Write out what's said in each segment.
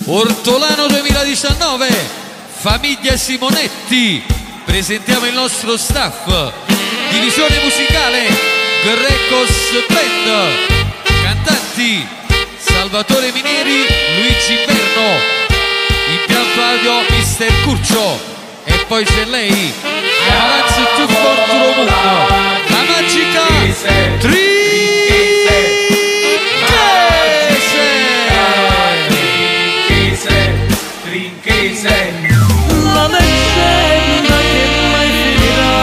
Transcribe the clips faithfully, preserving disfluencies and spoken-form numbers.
Ortolano duemiladiciannove, famiglia Simonetti, presentiamo il nostro staff, divisione musicale Grecos Band, cantanti Salvatore Minieri, Luigi Inverno, impianto audio mister Curcio, e poi c'è lei, Avanzi più forte mondo, la magica Tri la leggenda che mai finirà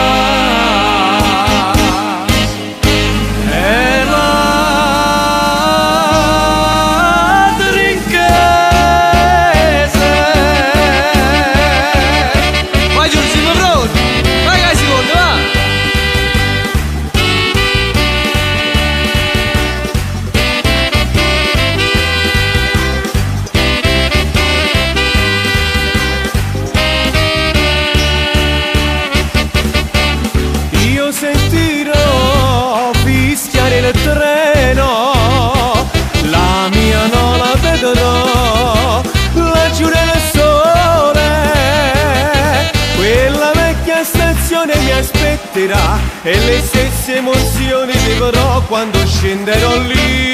è la Trinchese. Vai giù, siamo pronti, vai che secondo, va! Sentirò fischiare il treno, la mia non la vedrò, laggiù nel sole, quella vecchia stazione mi aspetterà e le stesse emozioni vivrò quando scenderò lì.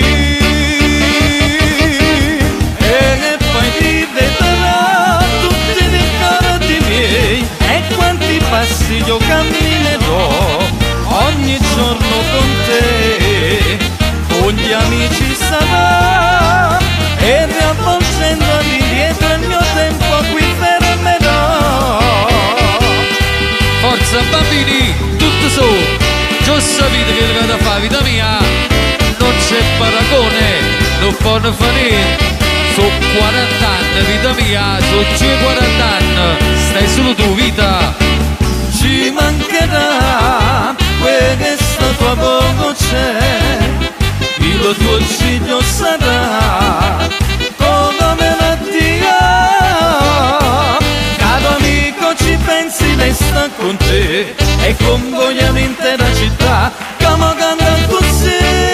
E poi ti vedrò tutti i ricordi miei e quanti passi io camminerò ogni giorno con te, con gli amici sarà e riavvolgendo all'indietro il mio tempo qui fermerò. Forza bambini, tutto su, già sapete che le da fare, vita mia, non c'è paragone, non può fare. Sono quaranta anni, vita mia, sono quaranta anni, stai solo tu, vita. Ci mancherà questa tua voce, il tuo ciglio sarà come malattia. Caro amico, ci pensi, lei sta con te e convoglia l'intera città, come canta così.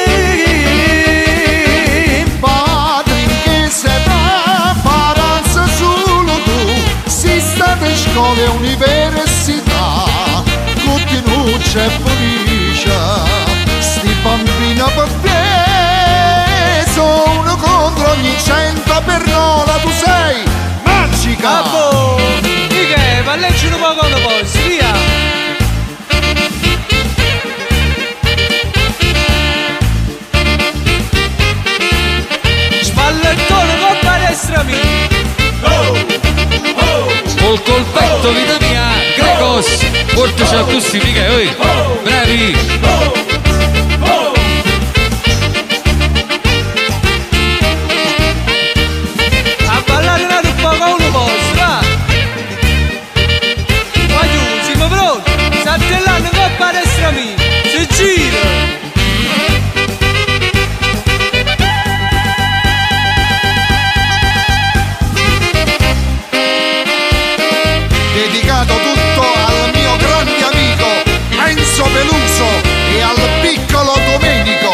Scuole e università, continuce e felice, sti bambini per te, sono uno contro ogni cento per nola, tu sei magica! Ah boh, di che? Ma leggi un po' quando posso, via! Spallettone con palestra mia! Oh! Col colpetto, vita mia, Grecos, portaci a tutti, mica, oi, bravi! A ballare un po' con uno posto, va! Vai giù, siamo pronti! Saltellando con palestra mia, si gira! Dedicato tutto al mio grande amico Enzo Peluso e al piccolo Domenico.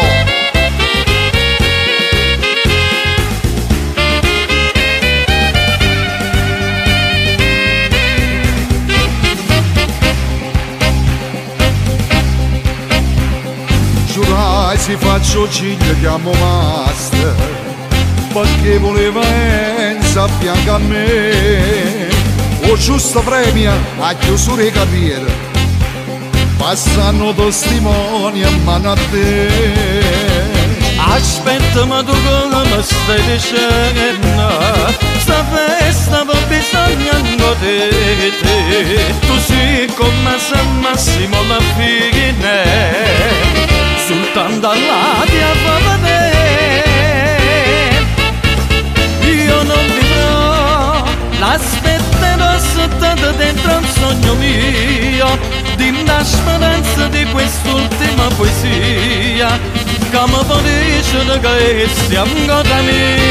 Giurai si faccio ciglio chiamo master, perché voleva Enzo a fianco a me. O giusto premia a chiusura di carriera, passano testimoni a mano a te. Aspetta, ma tu come mi stai dicendo? Sta festa per bisogno di te. Tu sei come San Massimo la figlia, soltanto là ti fa vedere. Io non vivrò, l'aspetterò soltanto dentro un sogno mio, di una speranza di quest'ultima poesia, come può dire che siamo ancora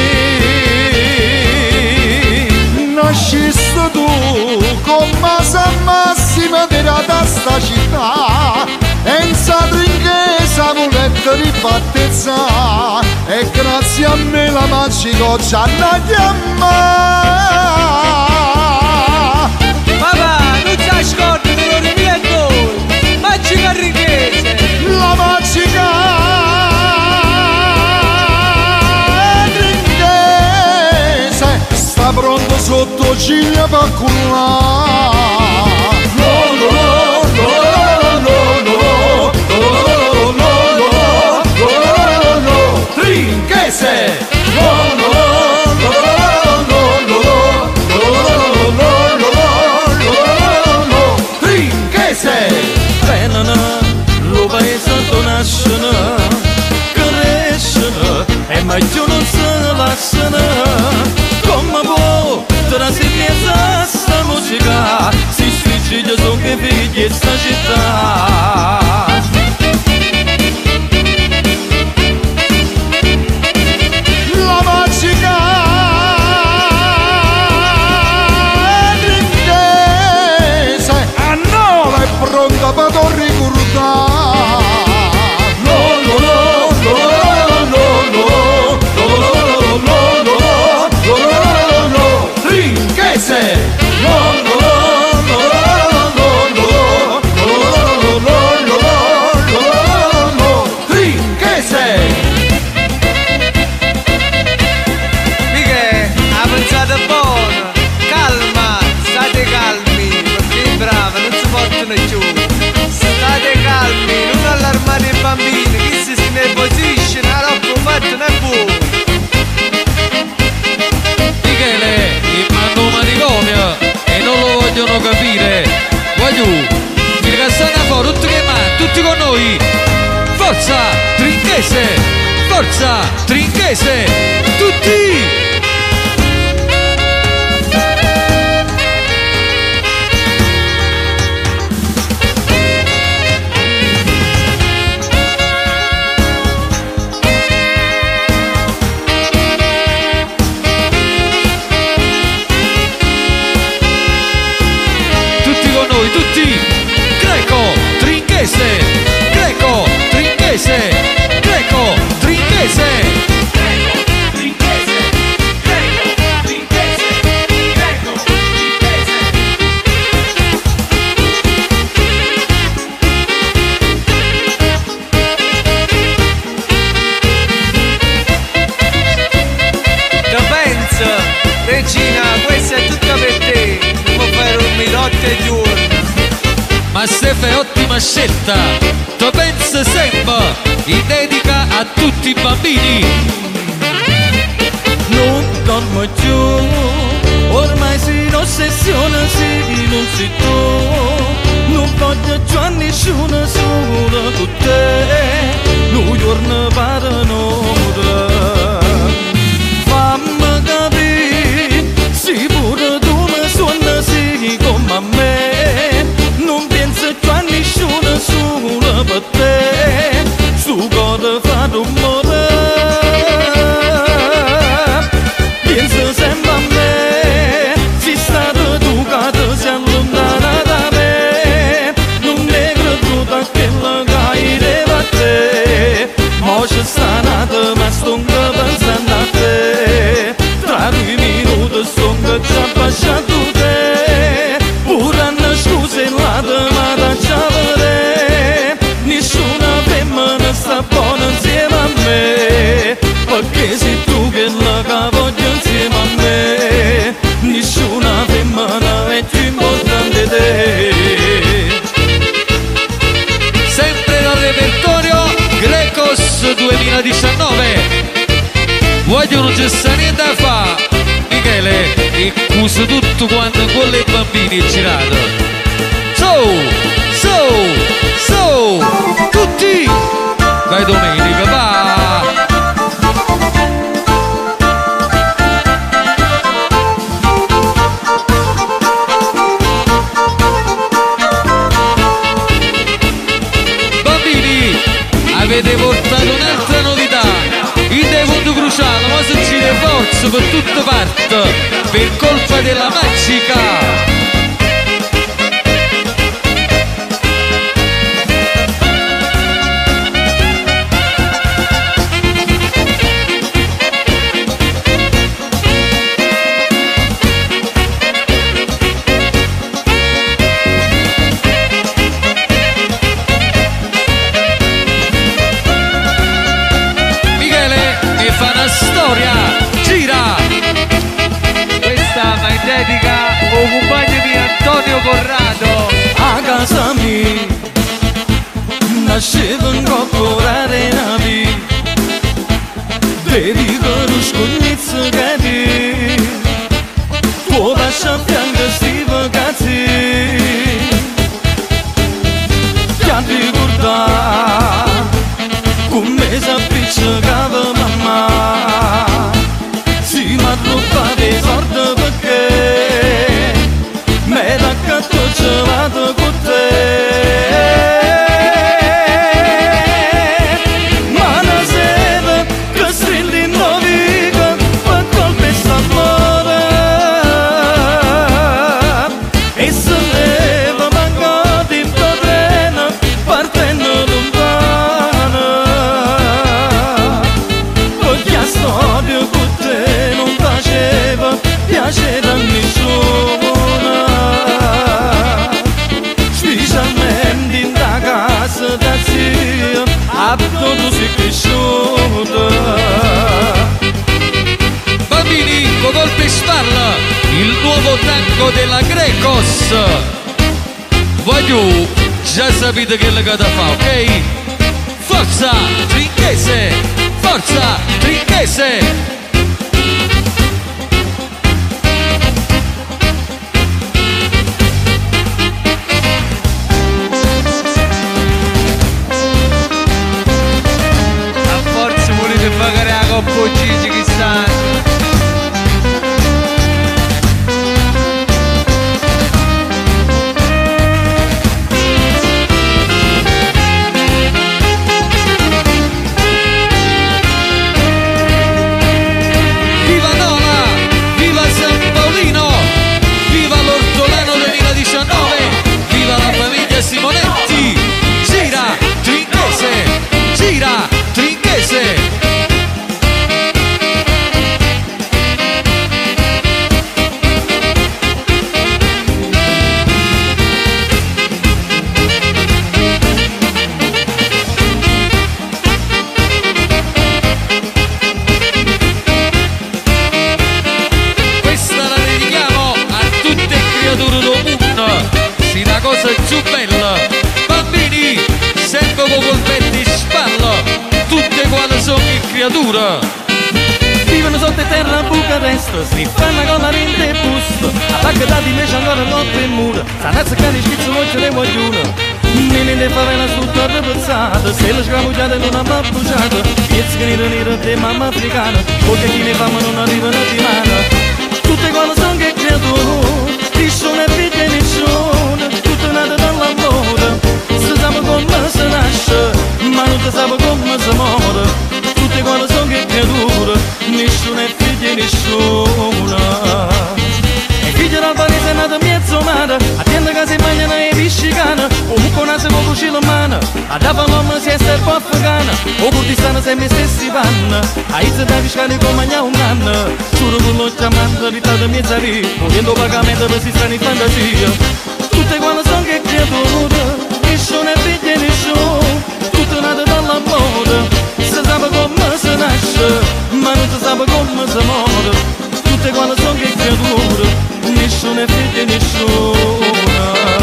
lì. Nasciste tu come San Massimo della sta città, e in sa trinchesa volette notte di battezza e grazie a me la magico ci hanno chiamato. Papà, non ti ascolti di loro mille e due, magica richiese. La magica ringhese sta pronto sotto ciglia per cullare. No, no, no, no, no, no, no, no, no, Trinchese! No, no, no, no, no, no, no, no, Trinchese! Venano, lo paese donascano, crescono e meglio non se lasciano. Come può trasmettere sta musica si sfigge sono che figli sta città? La magica ringhese a nove è pronta per ricordare. No, no, no, no, no, no, no, no, no, no, no, Trinchese! No, no, no, no, no, no, no, no, no, no, Trinchese! Miche, ha pensato buono, calma, state calmi, perché brava, non si portano giù. State calmi, non allarmate i bambini, chi si si nervosisce, la roba fatta non è buona. Michele, mi mando un manicomio e non lo vogliono capire. Voglio, mi ricassate fuori, tutti che mano, tutti con noi. Forza, Trinchese, forza, Trinchese, tutti! Tutti con noi, tutti! Greco, Trinchese, Greco, Trinchese, Greco, Trinchese! Che pensa? Regina, questa è tutta per te, non può fare un notte e giorno. Ma se fai ottima scelta, tu pensi sempre, in dedica a tutti i bambini. Non dormo più, ormai si ossessiona, si non si tu. Non voglio più a nessuno, solo con te. Non giorno paranoia. Fammi capire, si pure tu mi suona, sì come a me. Non penso più a nessuno, solo per te. Su cosa fa rumore. Pensa sempre a me, si sta educato, si allontana da me. Non è creduta che la caire a te. Ma c'è sta nata, ma sto pensando a te. Tra due minuti sto già baciato te. Pure hanno scuse la ma da già vedere. Nessuna femmina sta buona insieme a me. Perché sei tu che la cavoglio insieme a me. Nessuna femmina è più importante di te. Sempre dal repertorio Grecos duemiladiciannove. Voglio non c'è sta niente da fa, Michele, e cuso tutto quanto con le bambini girato. So, so, so, tutti! Vai domenica, va! Bambini, avete portato un'altra novità, il defunto cruciale, ma se ci deve forza per tutte parti, per colpa della magica. storia, gira! Questa va in dedica al compagno mio Antonio Corrado. A casa mia nasceva un coppo d'arenavi, vedi conosco inizio che ti può lasciare fianco sti ragazzi che a ricordare come si appiccicava mamma, si mi arrubba dei soldi perché me l'ha cattucciato con te. Ma la sera che strilli in novica per colpe s'amore e se leva manco di treno partendo lontano, perché la storia con te non faceva piacere a nessuno, specialmente in da casa da zio a tutto si cresciuto. Bambini, con colpi in spalla, il nuovo tango della Grecos. Voglio, già sapete che le da fa, ok? Forza, Trinchese! Forza, Trinchese! A forza volete pagare la Coppa Gigi che stanno. Viva Nola! Viva San Paolino! Viva l'Ortolano duemiladiciannove! Viva la famiglia Simonetti! Gira! Trinchese! Gira! Trinchese! Questa la dedichiamo a tutte le creature del mondo! Si la cosa più bella! Bambini, sempre con colpetti in spalla! Tutte quali sono le creature! Vivono sotto terra a Bucarest, si fanno con la rinde e busto, a Bagdad invece ancora notte e mura, sanazza che ne schizzo non ce ne vogliono. Nelle le favela tutto arrepezzate, se le scamugliate non hanno bruciato, piezze che nere nere di mamma africana, perché chi ne fama non arrivano di mano. Tutte quante sono che creature, nessuno è figlio e nessuno, tutte nate dall'amore, si sa come si nasce, ma non si sa come si muore. Tutte quante sono che creature, nessuno è figlio e nessuno. E figlio d'albanese è nato mezzo mare, attende che si mangiano e piscicana, comunque nasce con cucino in mano, ad Avalom si è servo afghana, o Kurdistan se me stessi panna, a Izza da Viscani come mangia un anno, giuro con lo chiamando di tata mezza lì, muovendo pagamento per si strani fantasia. Tutte quante sono che creature, nessuno è figlio e nessuno, tutte nate dall'amore. Si sa come si nasce, ma non si sa come si muore. Tutte quante sono che creature, nessuno è figlio e nessuno.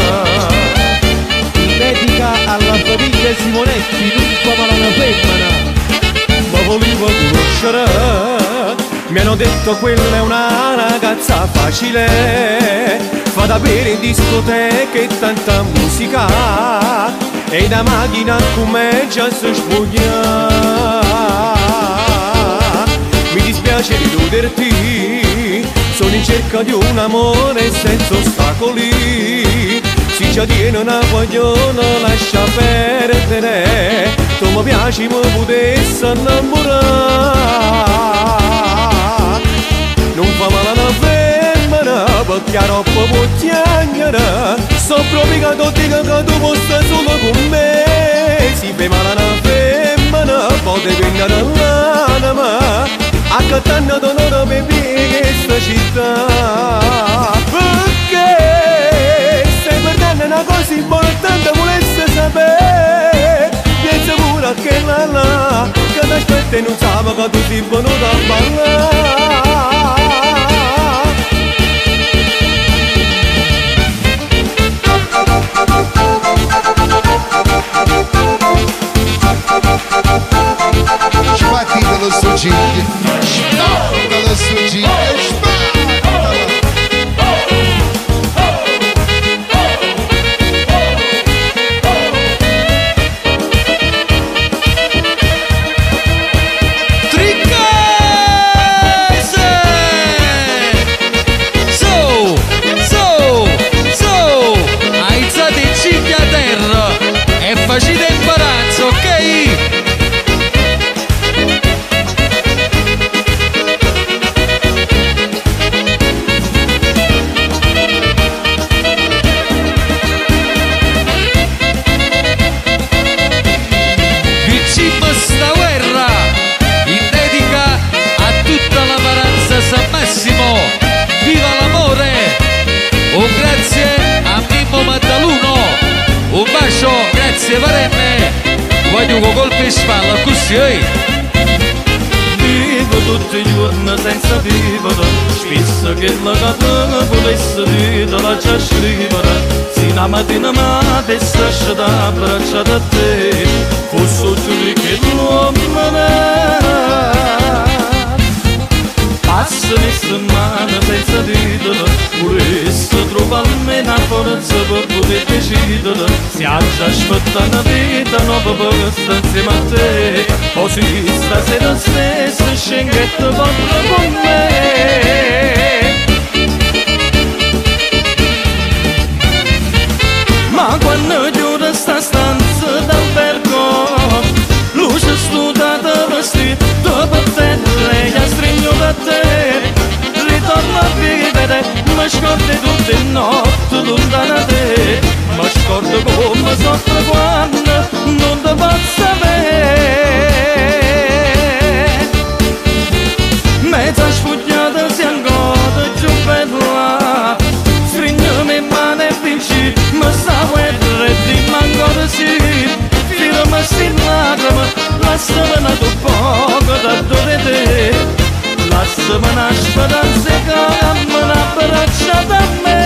Dedica alla famiglia Simonetti, non fa una femmina, ma volevo conoscere. Mi hanno detto quella è una ragazza facile, fa da bere in discoteche e tanta musica, e da macchina come già si spugna. Mi dispiace deluderti, sono in cerca di un amore senza ostacoli, si già tiene una vogliono lascia perdere, tu mi piaci mi potessi innamorare. Non fa male una femmina perché troppo può chiagnare, so proprio che tu dica che tu possa solo con me. Si fa male una femmina poi venire all'anima, a che t'hanno donato per questa città. Perché stai perdendo una cosa importante, volesse sapere, pensa pure che la la, che aspetta e non sapeva che tu sei venuto a ballare. Sbattite lo struggigno, sbattite lo struggigno, facile imbarazzo, ok? Vincimmo sta guerra in dedica a tutta la paranza San Massimo. Viva l'amore! Un grazie a Mimmo Maddaluno. Un bacio, grazie Varenne, voglio con colpi in spalla, così eh. Vivo tutti i giorni senza vivere, spesso che la catena volesse dire la già scrivere. Se una mattina mi avesse lasciato abbracciato a te, fosse giù che l'uomo passa le settimane senza titolo, volesse trovare almeno una forza per poter decidere. Se oggi aspetta una vita nuova per stare insieme a te, o se stasera stessa scenghetto parla con me. Ma quando chiude sta stanza d'albergo, luce studata vestita per te, lei ha stringo da te, ritorno a vivere, mi scordo tutte le notti lontana da te, mi scordo come soffro quando non ti posso avere. Mezza sfugliata si ancora giù bella, stringomi in mano e vinci, ma sta guerra e dimmi ancora sì, firma sti lacrime, lasciami tu poco da dove te, lasciami una speranza che mi abbraccia da me.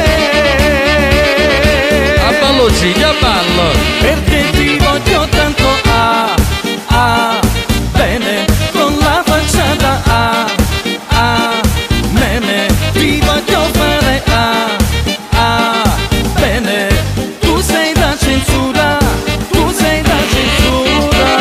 A ballo Gigli, a ballo! Perché ti voglio tanto, ah, ah, bene, con la facciata, ah, ah, bene, ti voglio fare, ah, ah, bene, tu sei da censura, tu sei da censura.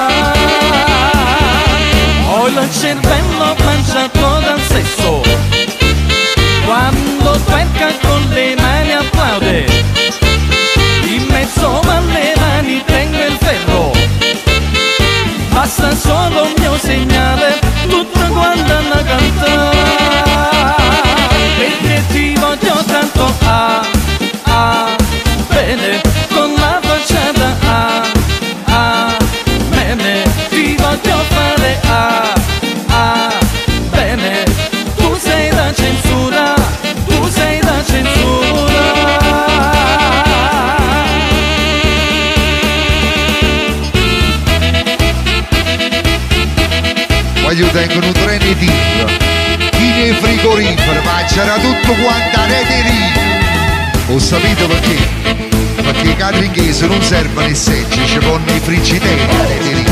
Ho il cervello mangiato dal sesso, quando twerca con le mani applaude, in mezzo alle mani tengo il ferro, basta solo un mio segnale, tutto quanto hanno cantare. Perché ti voglio tanto, ah, ah, bene, con la facciata, ah, ah, bene, ti voglio fare, ah, ah, bene, tu sei la censura, tu sei la censura. Voglio tengono un treno di tigre, chi nei frigoriferi, ma c'era tutto quanto a rete lì. Ho sapito perché? Perché i caringhesi non servono i seggi, ci vanno i frigideri a rete lì.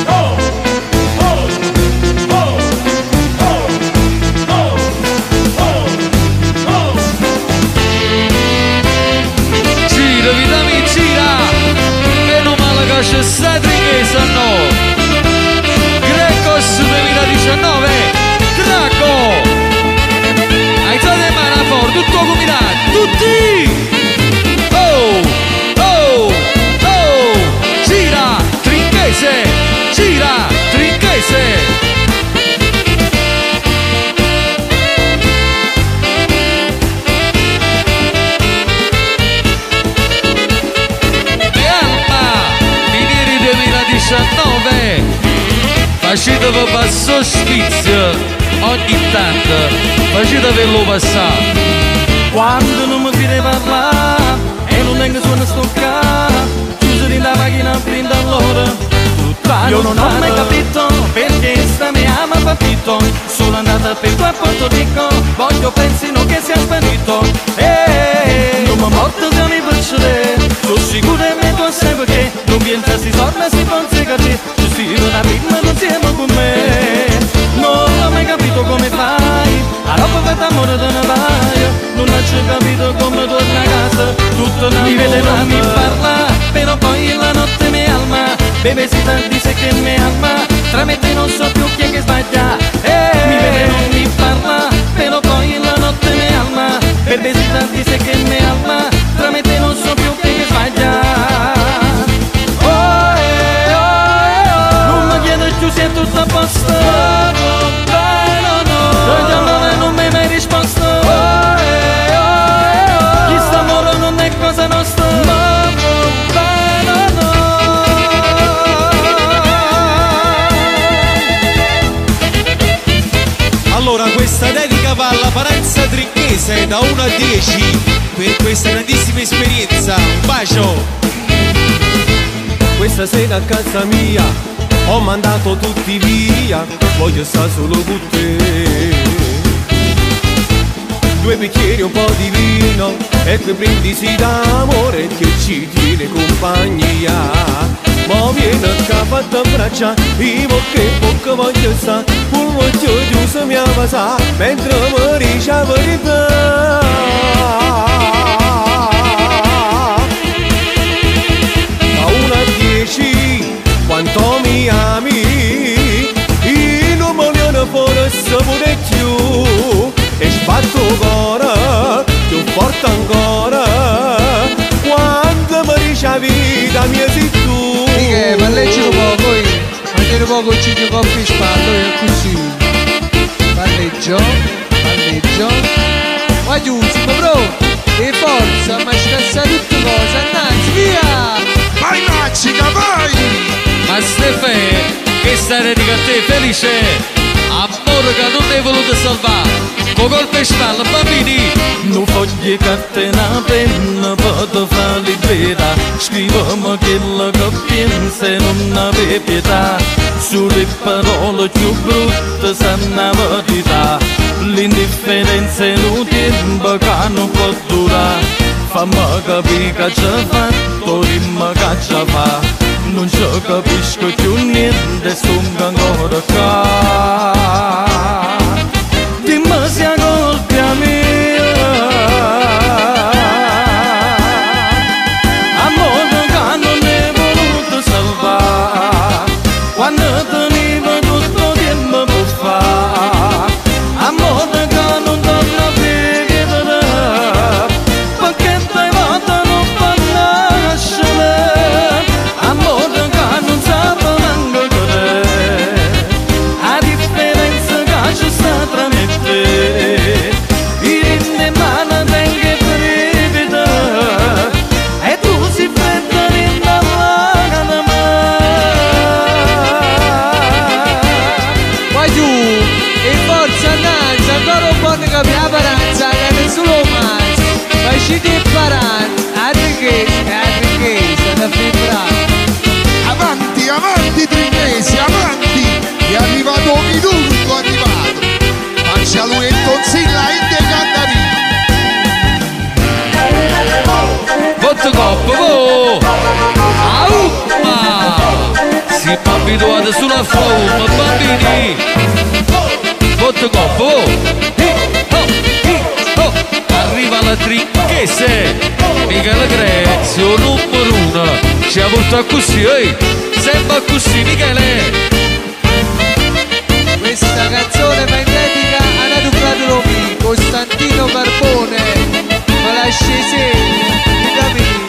Gira, vita mi gira, meno male che c'è sta trighesa, no! Grecos duemiladiciannove, Draco! Alzate mano fuori, tutto combinato, tutti! Oh, oh, oh! Gira, Trinchese, gira, Trinchese! E Alma, Minieri duemiladiciannove! Facete per passare spizio ogni tanto, facete per lo passare. Quando non mi fide parlare e non tengo suono stoccare, chiuso la macchina prima all'ora, Io non ho mai capito perché sta mi ama papito. Sono andata per qua a Porto Rico, voglio pensino che sia sparito. Eeeh, non mi morto se mi piacere, sono sicuro e me tu sai perché. Non viene si sorna si pensa che ci si una prima non siamo con me. Non ho mai capito come fai, a roba per d'amore te ne vai. Non ho capito come torna a casa, tutto una mi vede ma mi parla, però poi la notte mi alma. Beve si dice che mi alma, tra me te non so più chi è che sbaglia. Eh, mi vede non mi parla, però poi la notte mi alma. Beve si dice che mi alma, tra me te non so più chi è che sbaglia. Oh, eh, oh, eh, oh. Non mi chiedo più se è tutto a posto. No, no, no, non mi hai mai risposto. Oh, eh, oh, eh, oh. Chi sta amore non è cosa nostra. Allora questa dedica va alla Parenza Trinchese da uno a dieci per questa grandissima esperienza. Un bacio! Questa sera a casa mia ho mandato tutti via, voglio stare solo con te. Due bicchieri, un po' di vino e quei brindisi d'amore che ci tiene compagnia. Ma viene a capo a braccia, io che bocca voglio sta, un occhio chiuso mi passa, mentre mi dice la verità. Da uno a dieci, quanto mi ami, io non voglio fuori sapere più, e sbatto ancora, più forte ancora, quando mi dice la vita mia sei tu. Miche, parleggi un po', poi mangiare un po' con il coffee in spalla, e così. Parleggio, parleggio. Ma giusto, bro, e forza, ma scassa tutte cose, annanzi, via! Vai Maccica, vai! Ma Stefè, che stai dedica a te felice, amore che non ne hai voluto salvare, con colpe in spalla bambini. Non voglio catena penna per fare libera, scriviamo quello che pensa e non ave pietà. Sulle parole più brutte sanno la verità, l'indifferenza è un tempo che non può durare. Fammi capire che ci ha fatto, rimma che ci fa, non ci capisco più niente, sono ancora qua. Dimmi se è colpa mia, amore che non è voluto salvare, quando tenevo tutto tempo per fare, amore che non torna più che vedere, perché dai volte non può nascere, amore che non sa manco godere, a differenza che ci sta tra me e te, in mano tengo brevità, e tu si fredda in dalla da me. Vai giù, e forza annanzi, ancora un po' di capire la paranza, che nessuno mai. Vai ci ti imparando, a richiesta, a richiesta, da fibra. Avanti, avanti Trinchesi, avanti! È arrivato Midurgo, è arrivato! Faccia lui e Tonzilla in dei cantarini! Voto coppo, vo! Aumma! Si è abituato sulla forma, bambini! Voto coppo, vo! Oh, arriva la Trinchese! Michele Grezio, numero uno! Ci ha portato così, eh! Sembra così, Michele! Questa canzone va in dedica a Nato Fratello Costantino Carbone, ma lasci segni, vitamini.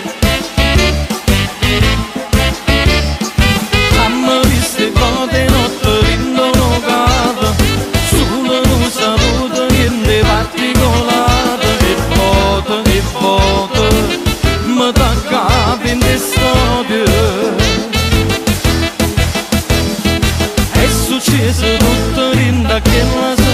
Amma viste volte notte rindono cade, sulla non saluta niente particolare, che voto, che voto, mi tocca in te storie. È successo tutto in da che la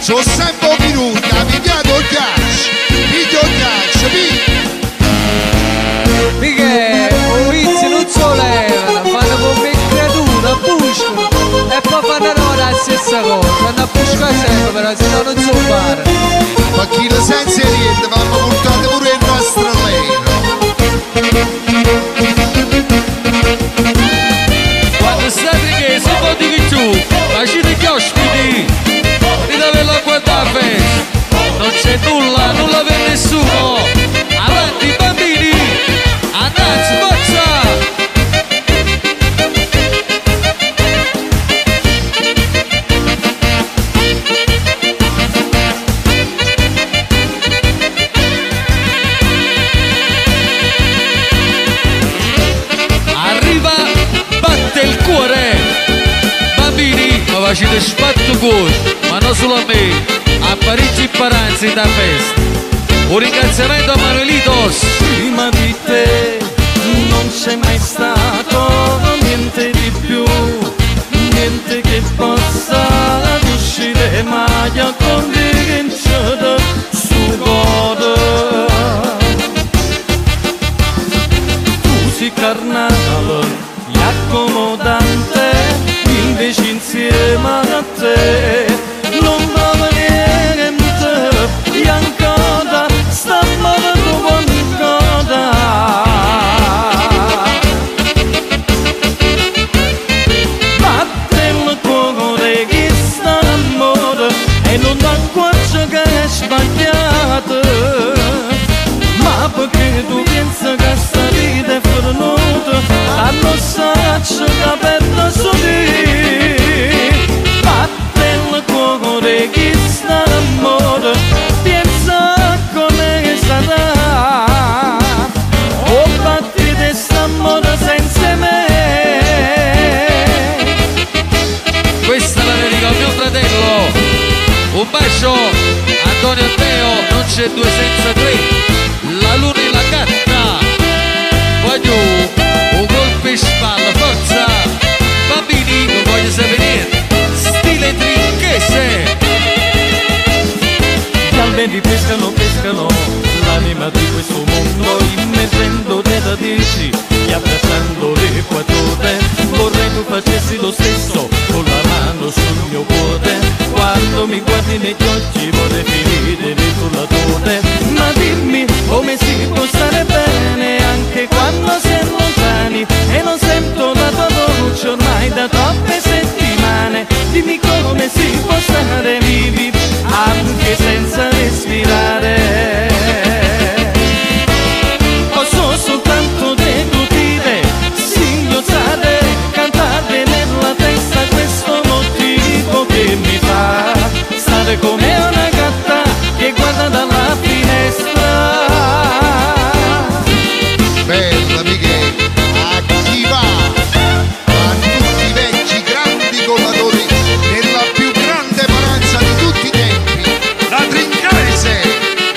sono sempre minuti, ha pigliato il calcio, piglio il calcio, piglio. Miche, un vizio non so levano, fanno come creatura, buscano e poi fanno la stessa cosa, fanno a buscare sempre però se no non so fare. Ma chi lo senza niente, vanno portati pure il rastrellero. Quando state che si può dire più, ma ci degli ospiti, ridate l'acqua da festa, non c'è nulla, nulla per nessuno, avanti bambini, andate, sboccia! Arriva, batte il cuore, bambini, ma facete spatto cuore, ma non solo a me, a Parigi e Paranzi da festa. Un ringraziamento a Manuelitos. Prima di te non c'è mai stato niente di più, niente che possa riuscire mai a convincere su godo. Tu sei carnale e accomodante, invece insieme a te non va niente, e ancora sta morendo qualcosa. Batte il cuore che sta amore e non da qualcosa che è sbagliato, ma perché tu pensi che sta vita è fornuta, a non saccio che perdo su te. Batte il cuore che sta amore, pensa come sarà, o batti di st'amore senza me. Questa è la dedica al mio fratello. Un bacio, Antonio e Teo, non c'è due senza tre. La luna e la gatta. Voglio un colpo in spalla, forza. Bambini, non voglio sapere niente. Stile trinchese. Gli alberi pescano, pescano l'anima di questo mondo, immergendo le radici e abbracciando le quattro. Vorrei tu facessi lo stesso con la mano sul mio cuore. Quando mi guardi negli occhi vorrei finire dentro la tua. Ma dimmi come si può stare bene anche quando si è lontani e non sento la tua voce ormai da troppe settimane. Dimmi come si può stare vivi anche senza respirare. Posso soltanto decutire, singhiozzare, cantare nella testa questo motivo che mi fa stare come una gatta che guarda dalla finestra. Bella Michele, a chi va? A tutti i vecchi grandi collatori della più grande paranza di tutti i tempi, la Trinchese.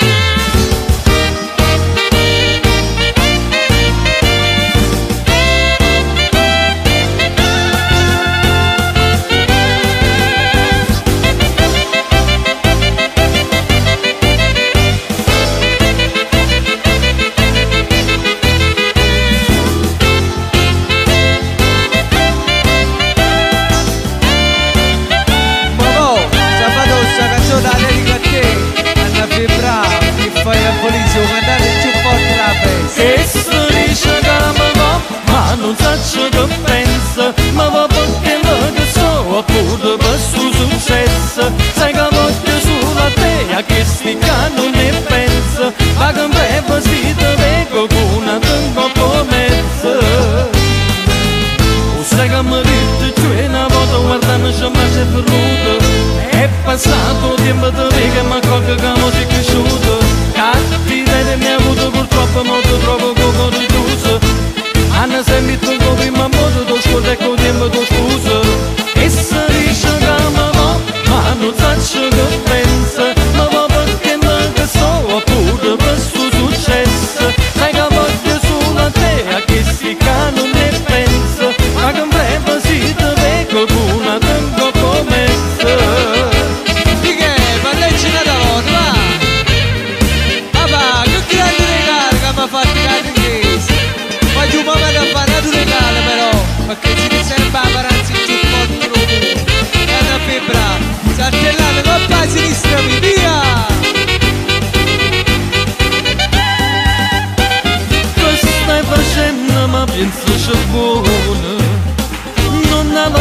Mamò, sabato sta canzone la dedica a te, Anna Febra, che fai a polizia, cantare più forte la festa. E se dice che mi va, ma non so che pensa, ma va perché lo che so, oppure per suo successo. Sai che voglio sulla te, che sti che non ne pensa, ma che me vestito vengo con una tengo po' mezzo. Sai che mi ride cioè una volta guardando c'è ma c'è venuto, è passato tempo da me che mi accorgo che non sei cresciuto. Cattiveria mi ha avuto purtroppo molto troppo poco riduso. Hanno sempre detto come ma modo do scuola e con tempo do scusa. E se dice che mi va, ma non so che pensa, ma va perché non che so, oppure per suo successo. Sai che voglio sulla te, a che si che non ne pensa, ma che me si te vengo con una tengo come mezzo. Michele, ma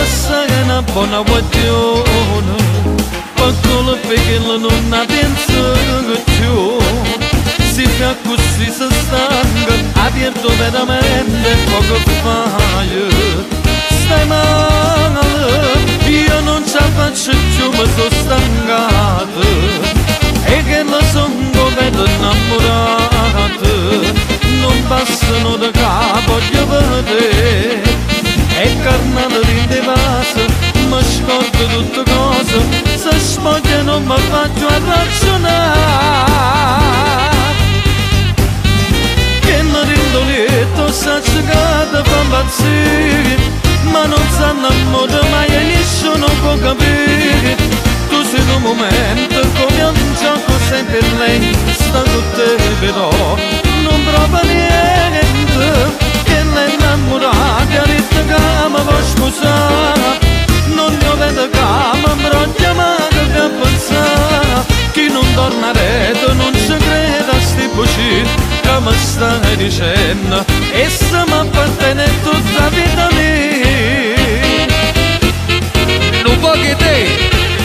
passare una buona guaglione, piccolo perché non ha pensato più. Si fa così si stanca, abbiamo veramente poco fare. Stai male, io non ce la faccio più, ma sono stancato. E che la sono vedo innamorata, non passano da capo, voglio vedere. E carnale di vaso, mi scordo tutte cose, se spoglia non mi faccio a ragionare. Che mi rindolietto sa giocata fa impazzire, ma non si innamora mai e nessuno può capire. Tu sei in un momento come un gioco sempre lento con te, però non prova niente. Che l'è innamorata, ha detto che mi vuoi sposare, non ne vedo che mi broglia mai che pensare. Chi non torna a rete non ci crede a sti bucini che mi stai dicendo, e se mi appartiene tutta la vita mia. Non vuoi che te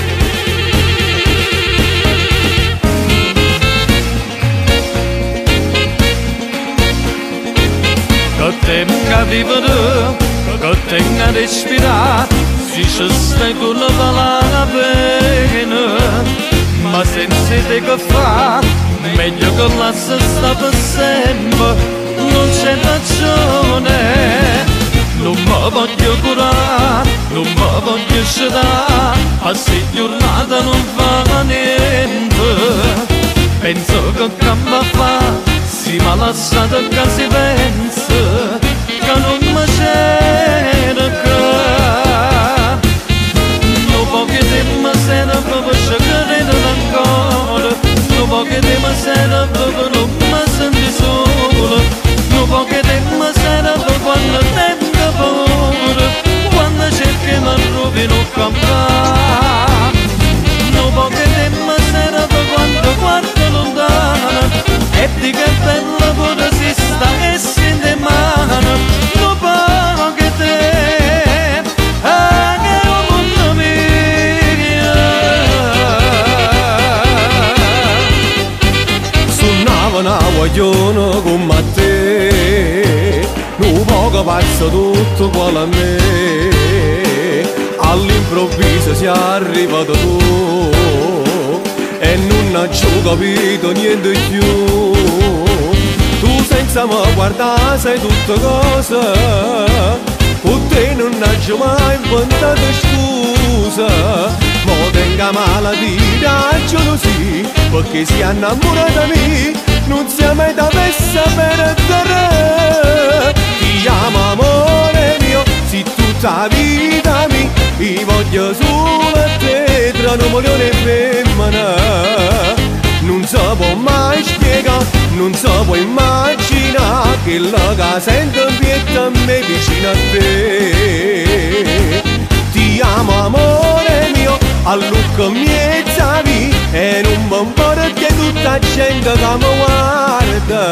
che tenga a vivere, che tenga a respirare, si ci stai tu la la bene, ma senza te che fa, meglio che lascia sta per sempre, non c'è ragione. Non mi voglio curare, non mi voglio scidare, a sti giornata non fa niente. Penso che cambia fa, si m'ha lasciato che si pensa che non mi cerca. Non può che te mi serve per cercare ancora, non può che te mi serve per non mi senti solo, non può che te mi serve quando tengo paura, quando cerchi mi trovi non cambiare. Non può che te mi serve quando guardo lontano, e di che bella pure si sta e si in mano. Non può che te, anche un mondo mio. Suonava una guagliona come te, non poco pazzo tutto uguale a me. All'improvviso si è arrivato tu e non ho capito niente più. Tu senza me guardare sei tutta cosa, con te non ho mai inventato scusa. Ma tenga malattia gelosia, perché si è innamorata di me, non si è mai da messa per te. Ti amo amore mio, sei tutta la vita mia, io voglio solo a te tra un milione e femmina. Non si può mai spiegare, non si può immaginare che la che sento pietta a me vicino a te. Ti amo amore mio, a lucca miezza via, e non mi importa che tutta la gente che mi guarda.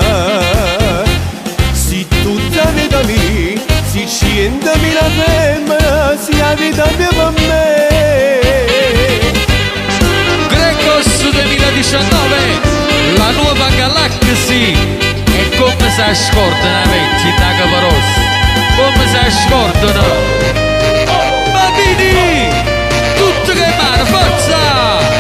Si tutta la vita mia, si centomila femmine, si la vita mia per me. Grecos duemiladiciannove, la nuova Galaxy. E come si ascoltano vecchi da Caparossa, come si ascoltano. Bambini, tutto che mano, forza!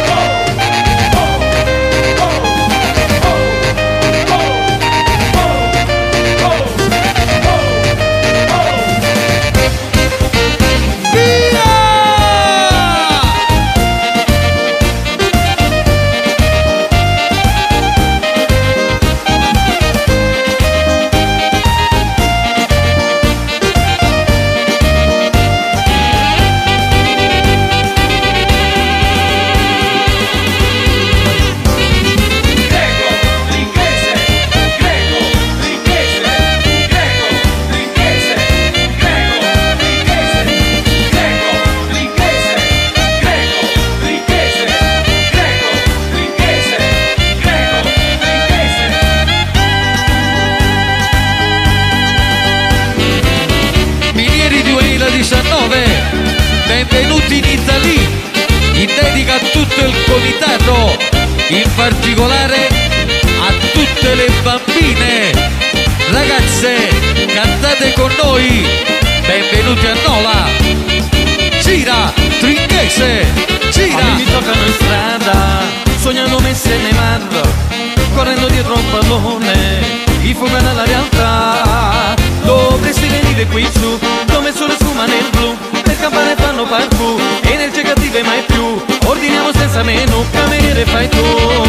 benvenuti in Italia, in dedica a tutto il comitato, in particolare a tutte le bambine. Ragazze, cantate con noi, benvenuti a Nola. Gira, Trinchese, gira. A me mi toccano in strada, sognando messe nei mar, correndo dietro un pallone, i fuochi nella realtà. Dovresti venire qui su, dove il sole sfuma nel blu, le campane fanno parfum, energie cattive mai più, ordiniamo senza menù, cameriere fai tu.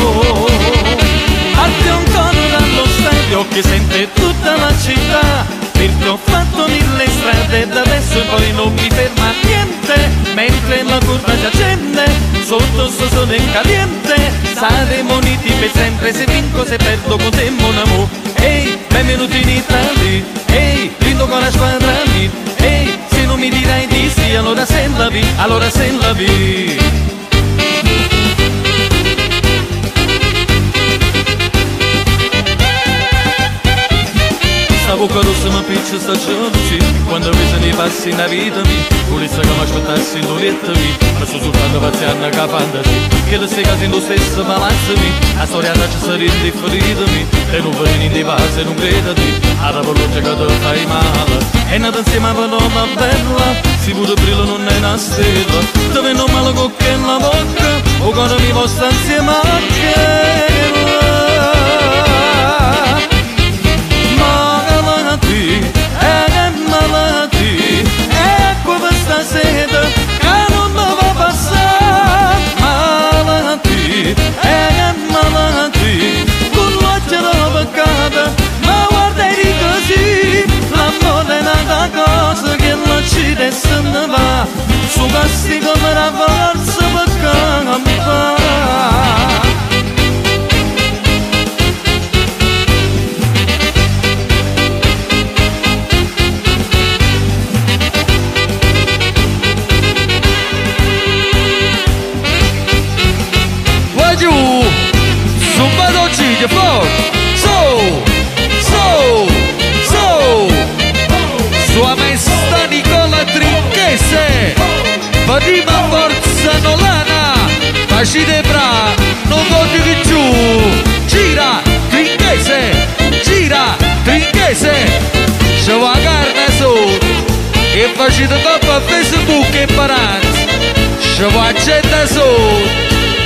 Parte un coro dallo stadio che sente tutta la città, perché ho fatto mille strade, da adesso in poi non mi ferma niente, mentre la curva si accende, sotto sto sole caliente, saremo uniti per sempre, se vinco se perdo con te mon amour. Ehi, benvenuti in Italia, ehi, rindo con la squadra lì, ehi, se non mi dirai di sì, allora se la vi, allora se la vi. La bocca rossa mi piccia sta gelosia, quando avete nei passi nella vita mia, volesse che mi aspettassi in l'orietta mia, ma sto soltanto paziando che fantasia, che le stai casino stesso palazzo mia, la storia ci sarebbe differita mia, e non veni di pace, non creda di, alla parologgia che ti fai male, è nata insieme a parola bella, si pure brilla non è una stella, ti vengo male con che la bocca, o cuore mi posta insieme a che è malati, ecco questa sera che non mi va passare. Malati, è malati, con l'occhio della peccata, ma guarda di così, l'amore è una cosa che non ci resta ne va, su castigo come la forza per campare. Giù, subito ciglio, fuori, su, su, su, sua maestà Nicola Trinchese, prima forza nolana, facite bra, non voglio che giù, gira, Trinchese, gira, Trinchese, ci va carne su, e facite coppa a Facebook e paranza, ci va gente su.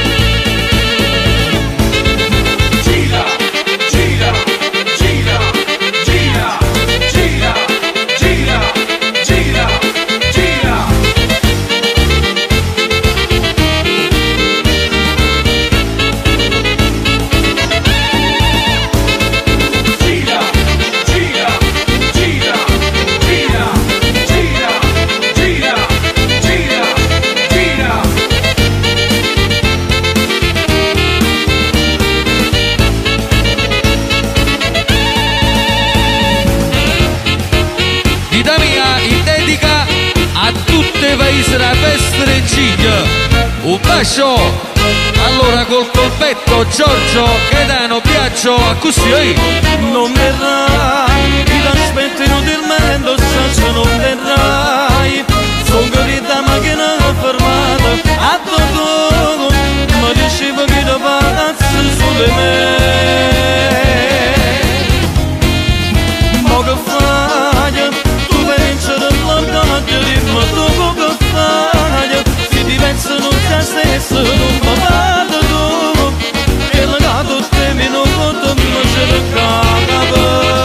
La festa in ciglia, un bacio, allora col colpetto Giorgio Gaetano Piaccio a così. Non verrai, ti aspetto inutilmente, saccio non verrai, sono corrita macchina fermata, a tutto, ma dicevo che da palazzo sulle me. Ma che fai, tu pensi dell'orgoglio di me, tu che fai, se ti pensi non sei stesso, non mi vado tu, e la gato te mi non conto, ma ce la cagava.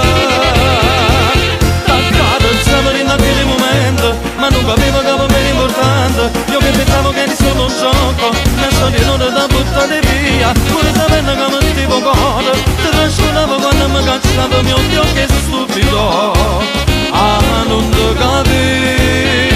T'accato il sapore in quel momento, ma non capivo che per me importante, io che pensavo che eri solo un gioco, una storia non da buttare via, pure sapendo che mi stivo cuore, ti trascuravo quando mi cacciavo, mio Dio che stupido, ah non ti capivi.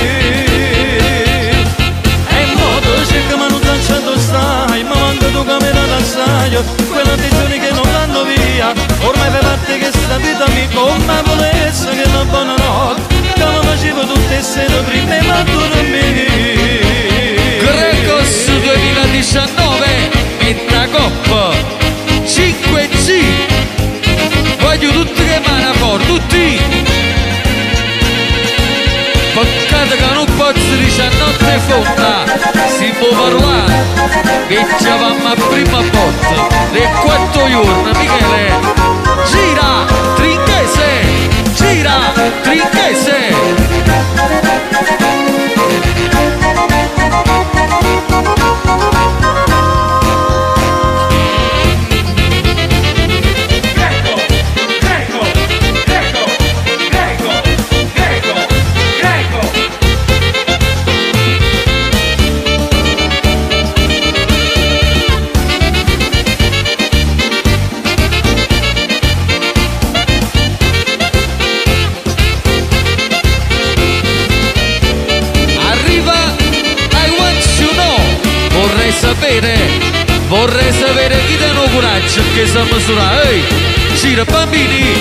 Ma non tanciando stai, ma manca tu camera d'assaio, quella dei giorni che non vanno via, ormai per parte che sta vita mi come volesse che la buonanotte, che mi facevo tutte sere prima ma tu non mi. Grecos duemiladiciannove, metta coppa, cinque G, voglio tutti che mano fuori, tutti, peccato che non posso diciannove. notte fonda si può parlare che ci avamo a prima botta le quattro giorni. Michele, gira Trinchese, gira Trinchese. Vorrei sapere chi dà un coraggio che sa misurare. Ehi, gira bambini.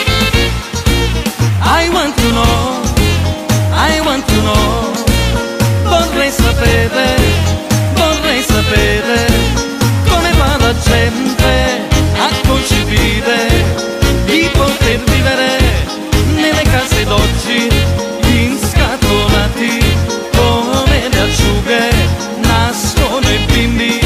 I want to know, I want to know. Vorrei sapere, vorrei sapere come fa la gente a concepire di poter vivere nelle case d'oggi inscatolati come le acciughe, nascono i bimbi.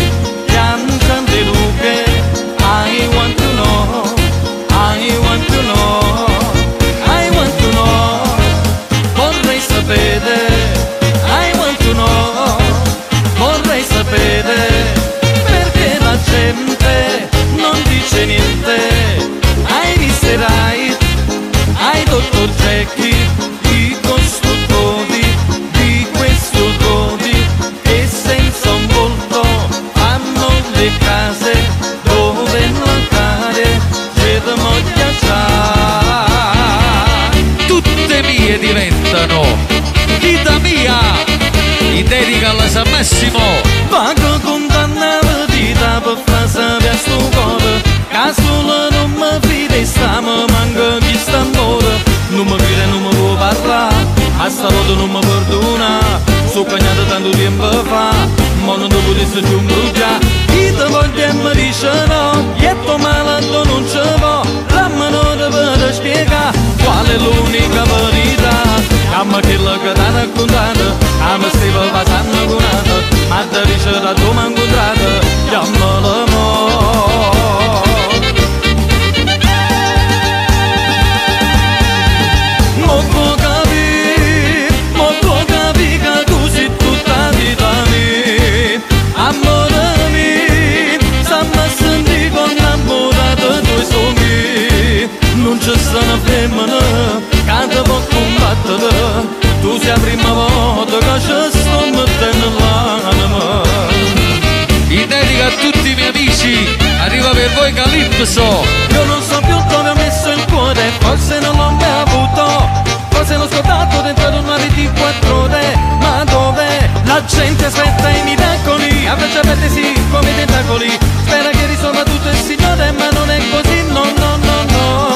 I want to know, I want to know, I want to know, vorrei sapere, I want to know, vorrei sapere, perché la gente non dice niente, ai mister Hyde, ai dottor Jekyll, i costruttori di questo godi, che senza un volto fanno le case. Tutte mie diventano vita mia, in dedica alla San Massimo. Pago condannato vita per far sapere sto cuore, che solo non mi fide stiamo manco chi sta amore. Non mi crede, non mi può parlare, a sta volta non mi perdona, sono cagnato tanto tempo fa, ma non devo essere più bruciato. Chi ti voglio e mi dice no, e tuo malato non ci va, la mano deve spiegare qual è l'unica verità. Amma quella che ti hanno raccontato, amma stava passando con altro, ma ti dice da tu mi hai incontrato, chiamala mo'. Mo può capire, mo può capire che tu sei tutta vita mia, amore. Non c'è sta una femmina che ti può combattere, tu sei la prima volta che ci sto mettendo l'anima. In dedica a tutti i miei amici, arriva per voi Calypso. Io non so più dove ho messo il cuore, forse non l'ho mai avuto, forse l'ho scordato dentro ad una ventiquattro ore, ma dove? La gente aspetta i miracoli, a braccia aperte sì, come i tentacoli, spera che risolva tutto il Signore, ma non è così, no, no, no, no.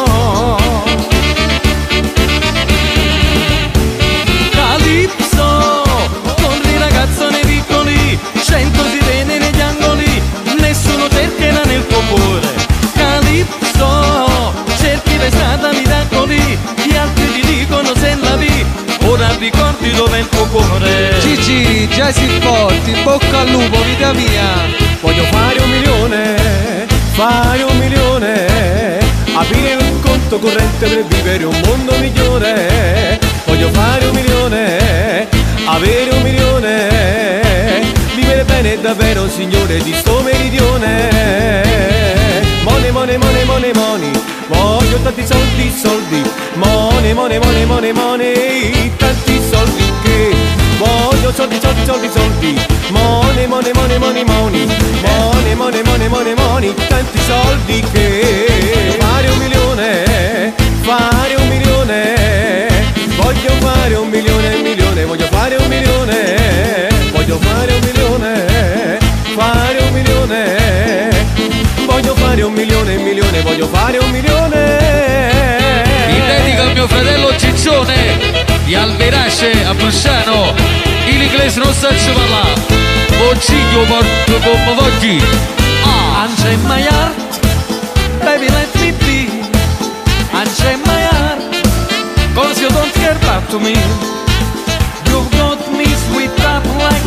Calypso, corri ragazzo nei piccoli, cento sirene negli angoli, nessuno cercherà nel tuo cuore. Calypso, cerchi per strada miracoli, gli altri ti dicono se la vi, ora ricordi dove è il tuo cuore. Gigi, già si forti, in bocca al lupo, vita mia. Voglio fare un milione, fare un milione, aprire un conto corrente per vivere un mondo migliore. Voglio fare un milione, avere un milione, vivere bene davvero signore di sto meridione. Money, money, money, money, money, voglio tanti soldi, soldi, money, money, money, money, money, tanti soldi che voglio soldi, soldi, soldi, soldi, money, money, money, money, money, money, money, money, money, money, tanti soldi che fare un milione, fare un milione, voglio fare un milione, milione, voglio fare un milione, voglio fare un milione, fare un milione, voglio fare un milione, milione, voglio fare un milione. In dedica al mio fratello Ciccione di Alberace a Brusciano, in inglese non so parlare, Bocciglio porto come voglio. Ah. Unchain my heart, baby let me be. Unchain my heart, cause you don't care about me. You've got me sweet up like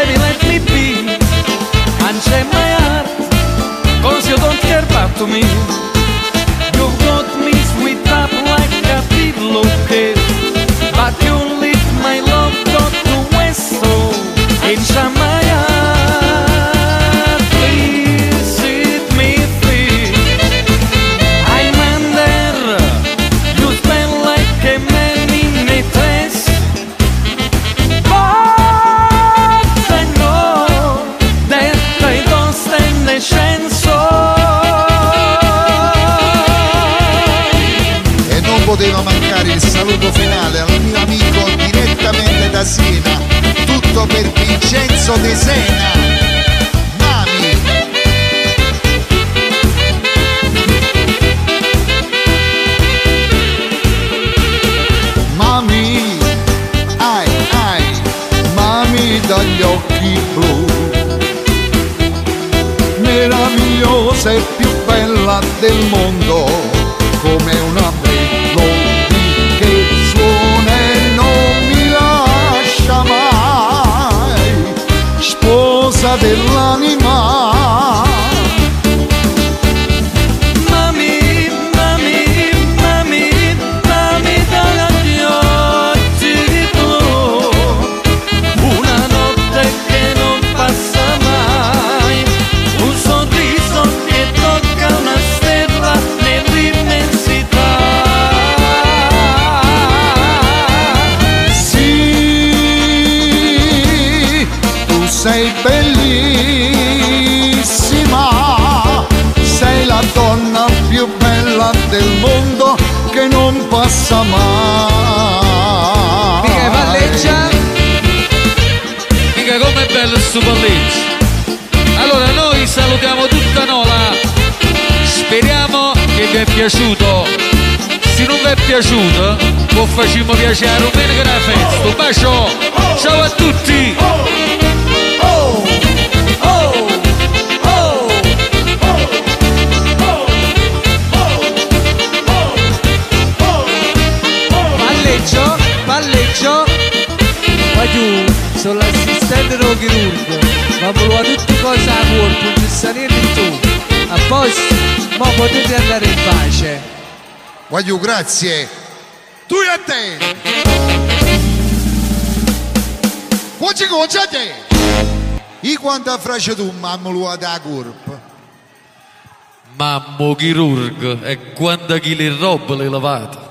baby, let me be. Unchain my heart, cause you don't care about me. You've got me sweet up like a pillowcase, but you leave my love got to waste, so inside my heart, please set me free. I'm under, you smell like a man in a dress, but I know that I don't stand a chance. E non poteva mancare il saluto finale al mio amico direttamente da Siena, tutto per Vincenzo De Sena. Mami, mami, ai ai, mami dagli occhi blu, meravigliosa e più bella del mondo, come una melodie che suona e non mi lascia mai, sposa dell'anima. Mami, mami, mami, mami dagli occhi blu, una notte che non passa mai, un sorriso che tocca una stella nell'immensità. Sì, tu sei bellissima, sei la donna più bella del mondo che non passa mai. Mica palleggia. Mica com'è bello sto palleggio. Allora noi salutiamo tutta Nola, speriamo che vi è piaciuto. Se non vi è piaciuto può facciamo piacere un meno che una festa. Un bacio, ciao a tutti. Palleggio, palleggio. Ma tu, sono l'assistente dello chirurgo, ma volevo tutte cose a corpo, non ci sta niente di tu. A posto, ma potete andare in pace. Voglio grazie. Tu e a te. Oggi concia a te. I quanta frase tu mamma lo da corpo. Mammo chirurgo, e quanta chili roba le lavate.